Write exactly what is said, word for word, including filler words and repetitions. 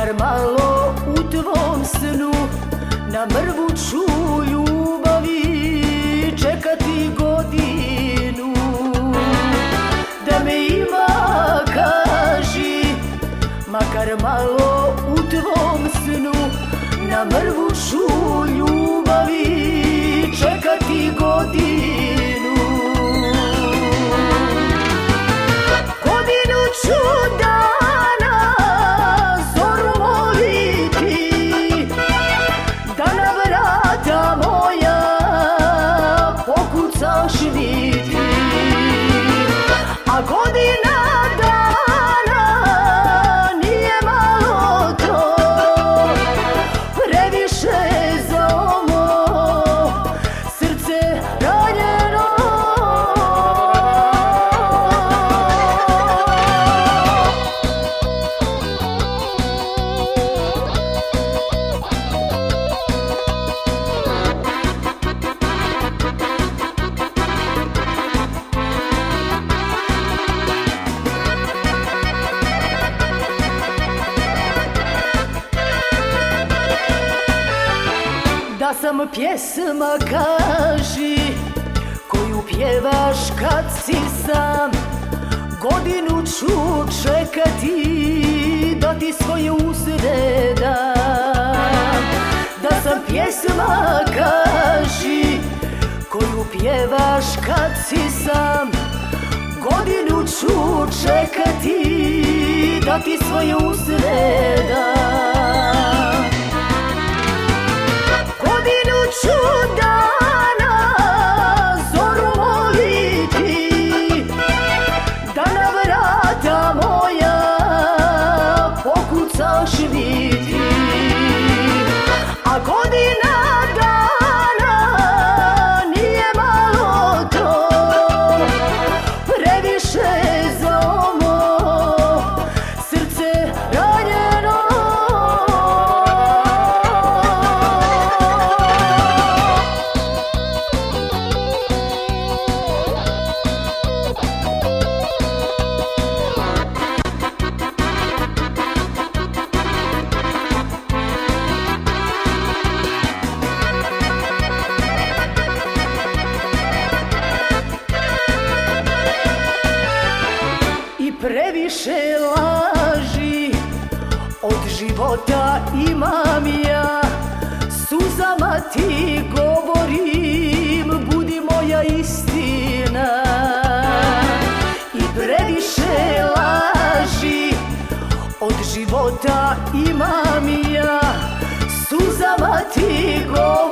makar malo u tvom snu, na mrvuču ljubavi čekati godinu. Da me ima, kaži, makar malo u tvom snu, na mrvuču ljubavi čekati godinu. Godinu ću dana zoru moliti, da na vrata moja pokucaš niti. A godina dana nije malo to, previše za ovo srce ranjeno. Da sam pjesma, kaži, koju pjevaš kad si sam, godinu ću čekati da ti svoje usne dam. Da sam pjesma, kaži, koju pjevaš kad si sam, godinu ću čekati da ti svoje usne dam. Godinu ću dana zoru moliti, da na vrata moja pokucaš niti. A godina dana nije malo to, previše za ovo srce ranjeno. Previše laži od života imam ja, suzama ti govorim, budi moja istina. I previše laži od života imam ja, suzama ti govorim,